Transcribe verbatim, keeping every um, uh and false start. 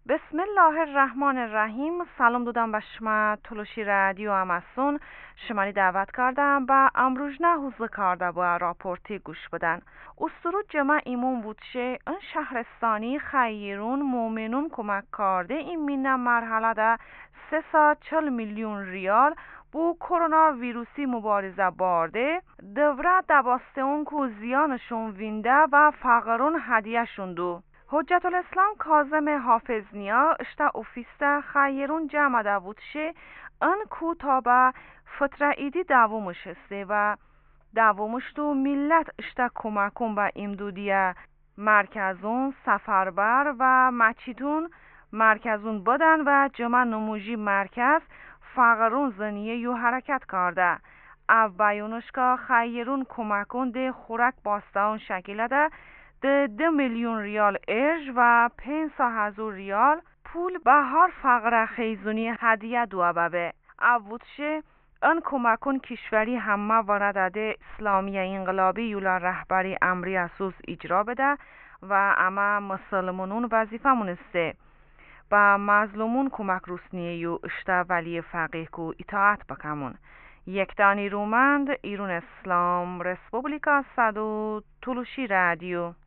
بسم الله الرحمن الرحیم. سلام دادم به شما تلوشی رادیو اماسون. شماری دعوت کردم با امروز نه حوزه کرده با راپورتی گوش بدن. استرو جمع ایمون بودشه این شهرستانی خیرون مومنون کمک کرده این مینه مرحله ده سه ساعت چل میلیون ریال بو کرونا ویروسی مبارزه بارده دوره دباسته اون که زیانشون وینده و فقرون هدیه شوندو. حجت الاسلام کاظم حافظ نیا اشتا اوفیستا خیرون جمع داوودشه ان کو تا با فتره ایدی داومش هسته و داومش تو ملت اشتا کمکون با امدودیه مرکزون سفربر و مچیدون مرکزون بدن و جمع نموجی مرکز فقرون زنیه یو حرکت کرده. او بیانش که خیرون کمکون ده خورک باستاون شکیله ده ده ده میلیون ریال ارج و پنج هزار ریال پول به هر فقره خیزونی هدیه دو بابه. اوودشه ان کمکون کشوری همه ورداده اسلامی انقلابی یولا رهبری امری اسوس اجرا بده و اما مسلمانون وظیفه مونسته با مظلومون کمک روسنیه یو اشتا ولی فقیه کو اطاعت بکمون. یک دانی رومند ایرون اسلام رسپوبلیکا صدو تلوشی رادیو.